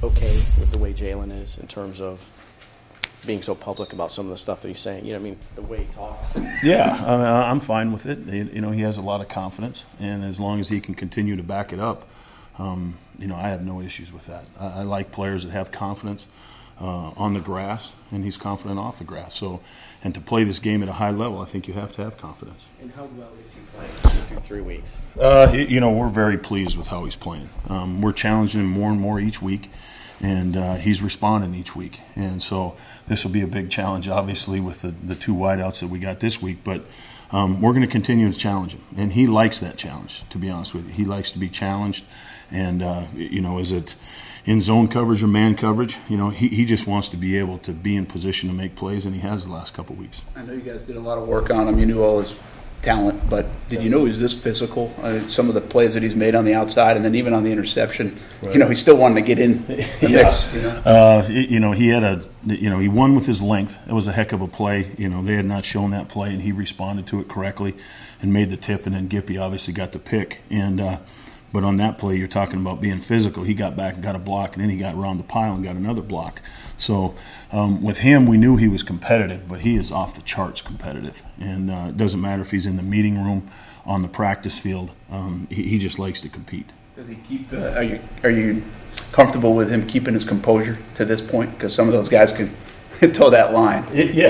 okay with the way Jalen is in terms of being so public about some of the stuff that he's saying? You know what I mean? The way he talks. Yeah, I'm fine with it. You know, he has a lot of confidence, and as long as he can continue to back it up, you know, I have no issues with that. I like players that have confidence on the grass, and he's confident off the grass. So, and to play this game at a high level, I think you have to have confidence. And how well is he playing through 3 weeks? You know, we're very pleased with how he's playing. We're challenging him more and more each week, and he's responding each week. And so this will be a big challenge, obviously, with the two wideouts that we got this week. But we're going to continue to challenge him, and he likes that challenge, to be honest with you. He likes to be challenged, and, you know, is it in zone coverage or man coverage, you know, he just wants to be able to be in position to make plays, and he has the last couple of weeks. I know you guys did a lot of work on him. You knew all his talent, but did you know he was this physical? Some of the plays that he's made on the outside, and then even on the interception, right. You know, he still wanted to get in the mix. You know, he had he won with his length. It was a heck of a play. You know, they had not shown that play, and he responded to it correctly and made the tip, and then Gippy obviously got the pick. And but on that play, you're talking about being physical. He got back and got a block, and then he got around the pile and got another block. So with him, we knew he was competitive, but he is off the charts competitive. And it doesn't matter if he's in the meeting room, on the practice field. He just likes to compete. Does he keep? Are you comfortable with him keeping his composure to this point? Because some of those guys can toe that line.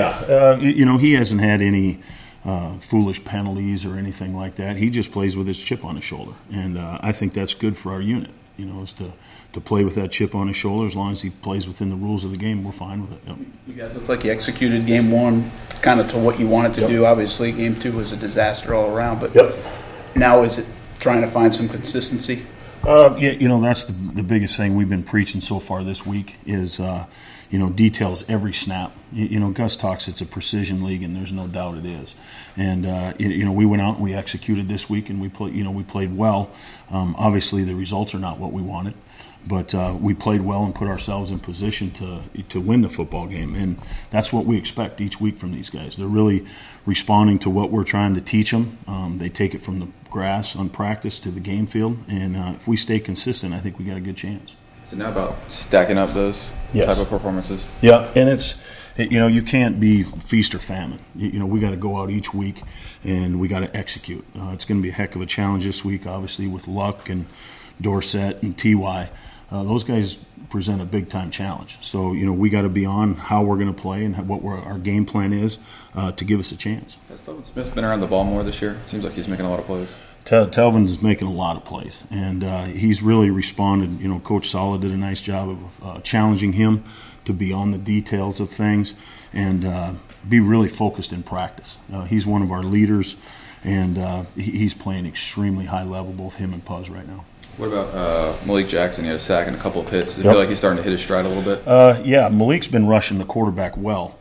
You know, he hasn't had any foolish penalties or anything like that. He just plays with his chip on his shoulder, and I think that's good for our unit. You know, is to play with that chip on his shoulder. As long as he plays within the rules of the game, we're fine with it. Yep. You guys look like you executed game one kind of to what you wanted to do. Obviously, game two was a disaster all around, but now is it trying to find some consistency? You know, that's the biggest thing we've been preaching so far this week is, you know, details every snap. You know, Gus talks it's a precision league, and there's no doubt it is. And, you know, we went out and we executed this week, and we played well. Obviously, the results are not what we wanted, but we played well and put ourselves in position to win the football game. And that's what we expect each week from these guys. They're really responding to what we're trying to teach them. They take it from the grass on practice to the game field. And if we stay consistent, I think we got a good chance. Is it now about stacking up those type of performances? Yeah, and you know, you can't be feast or famine. You know, we got to go out each week and we got to execute. It's going to be a heck of a challenge this week, obviously, with Luck and Dorsett and Ty. Those guys present a big-time challenge. So, you know, we got to be on how we're going to play and what our game plan is to give us a chance. Has Telvin Smith been around the ball more this year? It seems like he's making a lot of plays. Telvin is making a lot of plays, and he's really responded. You know, Coach Sala did a nice job of challenging him to be on the details of things and be really focused in practice. He's one of our leaders, and he's playing extremely high level, both him and Puz right now. What about Malik Jackson? He had a sack and a couple of hits. Does it feel like he's starting to hit his stride a little bit? Yeah, Malik's been rushing the quarterback well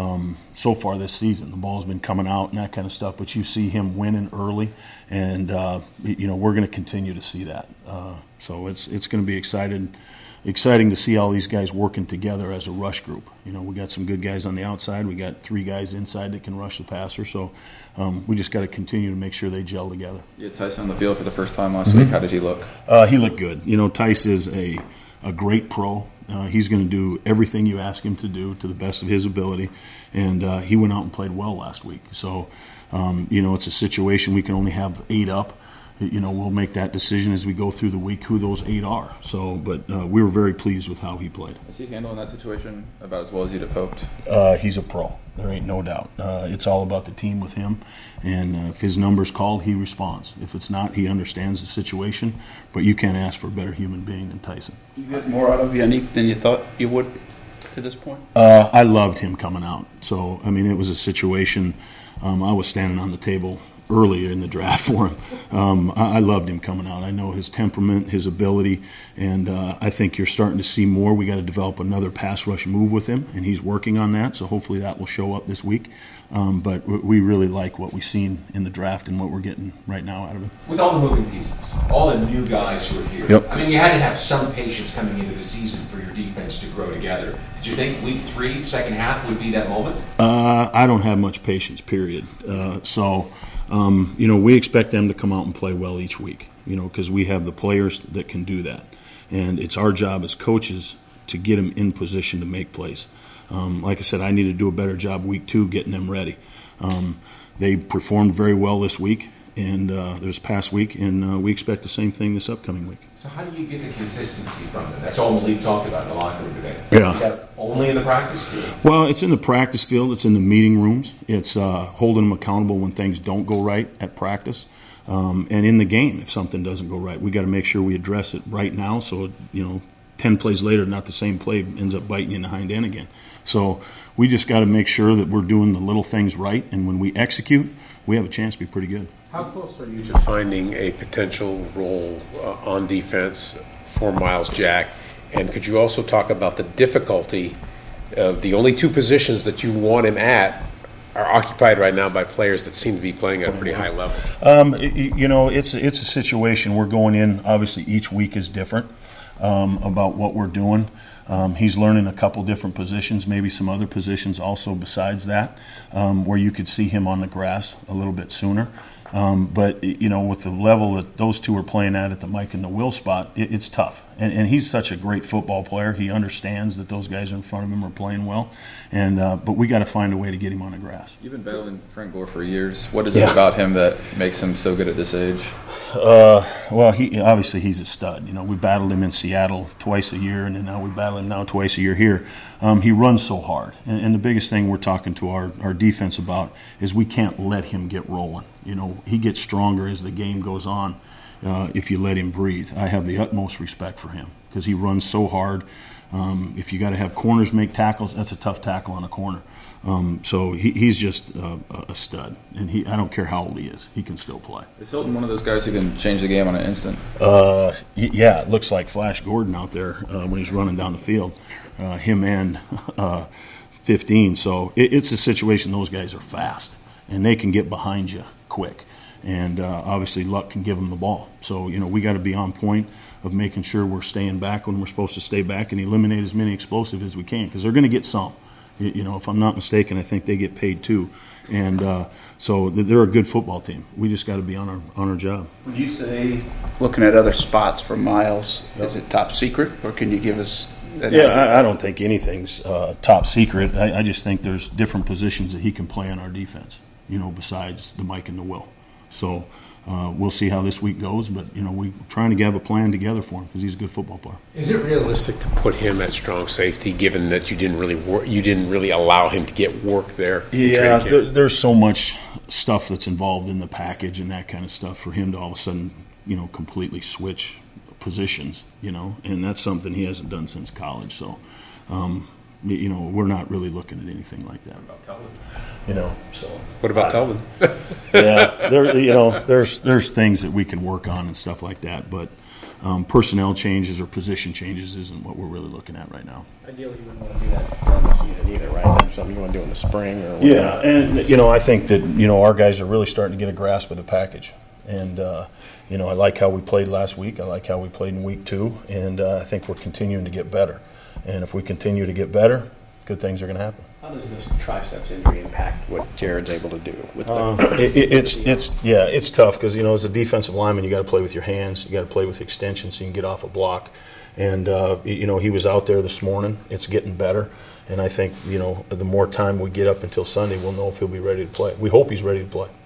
so far this season. The ball's been coming out and that kind of stuff, but you see him winning early, and you know, we're going to continue to see that. So it's going to be exciting to see all these guys working together as a rush group. You know, we got some good guys on the outside. We got 3 guys inside that can rush the passer. So we just got to continue to make sure they gel together. You had Tice on the field for the first time last week. How did he look? He looked good. You know, Tice is a great pro. He's going to do everything you ask him to do to the best of his ability. And he went out and played well last week. So, you know, it's a situation we can only have 8 up. You know, we'll make that decision as we go through the week who those 8 are. So, but we were very pleased with how he played. Is he handling that situation about as well as you'd have hoped? He's a pro. There ain't no doubt. It's all about the team with him. And if his number's called, he responds. If it's not, he understands the situation. But you can't ask for a better human being than Tyson. You get more out of Yannick than you thought you would to this point? I loved him coming out. So, I mean, it was a situation. I was standing on the table earlier in the draft for him. I loved him coming out. I know his temperament, his ability, and I think you're starting to see more. We got to develop another pass rush move with him, and he's working on that, so hopefully that will show up this week. But we really like what we've seen in the draft and what we're getting right now out of him. With all the moving pieces, all the new guys who are here, yep. I mean, you had to have some patience coming into the season for your defense to grow together. Did you think week 3, second half, would be that moment? I don't have much patience, period. You know, we expect them to come out and play well each week, you know, because we have the players that can do that. and it's our job as coaches to get them in position to make plays. Like I said, I need to do a better job week 2 getting them ready. They performed very well this week and this past week, and we expect the same thing this upcoming week. So how do you get the consistency from them? That's all Malik talked about in the locker room today. Yeah. Is that only in the practice field? Well, it's in the practice field. It's in the meeting rooms. It's holding them accountable when things don't go right at practice, and in the game if something doesn't go right. We got to make sure we address it right now, so 10 plays later, not the same play ends up biting you in the hind end again. So we just got to make sure that we're doing the little things right, and when we execute, we have a chance to be pretty good. How close are you to finding a potential role on defense for Miles Jack? And could you also talk about the difficulty of the only 2 positions that you want him at are occupied right now by players that seem to be playing at a pretty high level? It's a situation we're going in. Obviously, each week is different about what we're doing. He's learning a couple different positions, maybe some other positions also besides that, where you could see him on the grass a little bit sooner. But with the level that those 2 are playing at the Mike and the Will spot, it's tough. And he's such a great football player. He understands that those guys in front of him are playing well. And but we got to find a way to get him on the grass. You've been battling Frank Gore for years. What is it about him that makes him so good at this age? Well, he's a stud. We battled him in Seattle twice a year, and then now we battle him now twice a year here. He runs so hard. And the biggest thing we're talking to our defense about is we can't let him get rolling. He gets stronger as the game goes on if you let him breathe. I have the utmost respect for him because he runs so hard. If you got to have corners make tackles, that's a tough tackle on a corner. So he's just a stud, and I don't care how old he is, he can still play. Is Hilton one of those guys who can change the game on an instant? Yeah, it looks like Flash Gordon out there when he's running down the field, him and 15. So it's a situation, those guys are fast, and they can get behind you quick. And obviously luck can give them the ball. So, we got to be on point of making sure we're staying back when we're supposed to stay back and eliminate as many explosives as we can because they're going to get some. If I'm not mistaken, I think they get paid too. And so they're a good football team. We just got to be on our job. Would you say, looking at other spots for Miles, is it top secret, or can you give us an idea? I don't think anything's top secret. I just think there's different positions that he can play on our defense, besides the Mike and the Will. So we'll see how this week goes, but we're trying to have a plan together for him because he's a good football player. Is it realistic to put him at strong safety, given that you didn't really allow him to get work there? Yeah, there's so much stuff that's involved in the package and that kind of stuff for him to all of a sudden, completely switch positions, and that's something he hasn't done since college. So, we're not really looking at anything like that. What about Telvin? So What about Telvin? there's things that we can work on and stuff like that, but personnel changes or position changes isn't what we're really looking at right now. Ideally, you wouldn't want to do that during the season either, right? That's something you want to do in the spring or whatever. Yeah, and I think that our guys are really starting to get a grasp of the package, and I like how we played last week. I like how we played in week 2, and I think we're continuing to get better. And if we continue to get better, good things are going to happen. How does this triceps injury impact what Jared's able to do? With it's tough because as a defensive lineman, you got to play with your hands, you got to play with extension so you can get off a block. And he was out there this morning. It's getting better, and I think the more time we get up until Sunday, we'll know if he'll be ready to play. We hope he's ready to play.